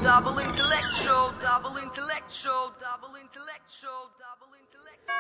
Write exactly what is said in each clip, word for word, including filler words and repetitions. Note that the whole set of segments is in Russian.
double intellectual, double intellectual, double intellectual, double intellectual.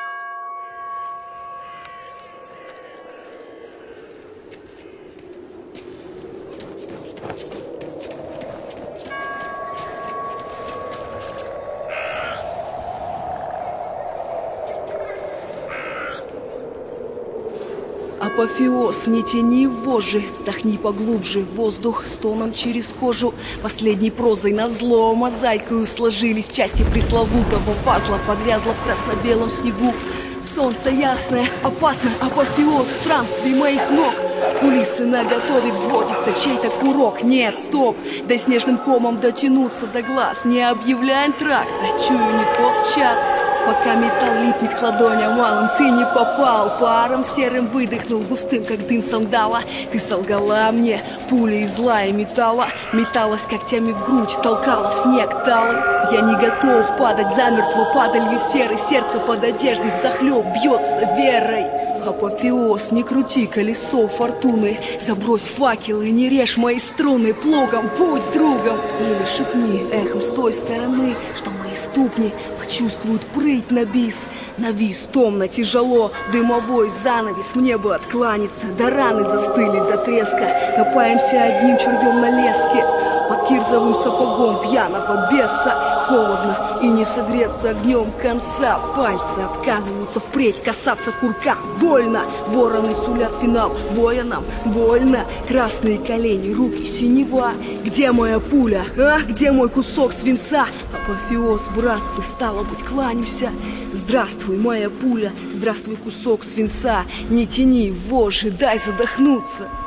Апофеоз, не тяни вожжи, вздохни поглубже, воздух стоном через кожу. Последней прозой назло мозаикою сложились части пресловутого пазла, погрязла в красно-белом снегу. Солнце ясное, опасно, апофеоз странствий моих ног. Кулисы наготове, взводится чей-то курок. Нет, стоп, да снежным комом дотянуться до глаз. Не объявляй антракта, чую не тот час. Пока металл липнет к ладоням малым, ты не попал. Паром серым выдохнул, густым, как дым сандала. Ты солгала мне, пулей зла и металла. Металась когтями в грудь, толкала в снег талый. Я не готов падать замертво падалью серой. Сердце под одеждой взахлеб бьется верой. Апофеоз, не крути колесо фортуны, забрось факелы, не режь мои струны. Плугом будь другом, или шепни эхом с той стороны, что мои ступни почувствуют прыть на бис. Навис томно, тяжело, дымовой занавес. Мне бы откланяться, да раны застыли до треска. Копаемся одним червем на леске под кирзовым сапогом пьяного беса. Холодно и не согреться огнем конца. Пальцы отказываются впредь касаться курка. Вольно, вороны сулят финал боя нам больно. Красные колени, руки, синева. Где моя пуля, а? Где мой кусок свинца? Апофеоз, братцы, стало быть, кланяемся. Здравствуй, моя пуля, здравствуй, кусок свинца. Не тяни вожжи, дай задохнуться.